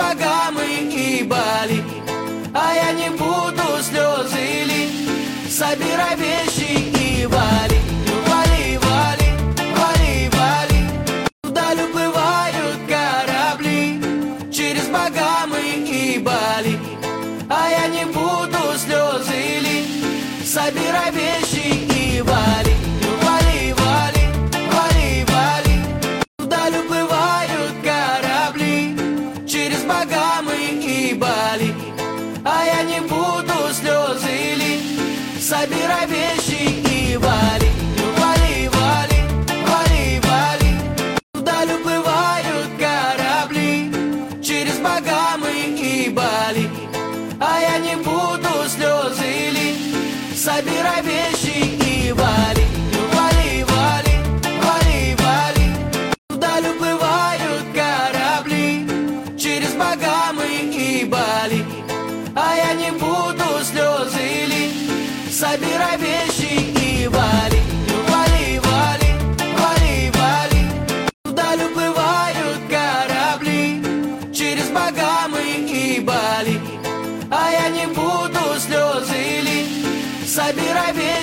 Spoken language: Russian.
Багамы и Бали. А я не буду слезы лить. Собирай вещи и вали. Вали, вали, вали, вали. Вдаль уплывают корабли через Багамы и Бали. А я не буду слезы лить. Собирай вещи и вали. Вали, вали, вали, вали. Вдаль уплывают корабли через Багамы и Бали. А я не буду слезы лить. Собирай вещи и вали. Вали, вали, вали, вали. Вдаль уплывают корабли через Багамы и Бали. А я не буду слезы лить. Собирай вещи и вали. Вали, вали, вали, вали. Вдаль уплывают корабли через Багамы и Бали. А я не буду слезы лить. Собирай вещи и вали. Вали, вали, вали, вали. Вдаль уплывают корабли через Багамы и Бали. А я не буду слезы лить. Собирай вещи.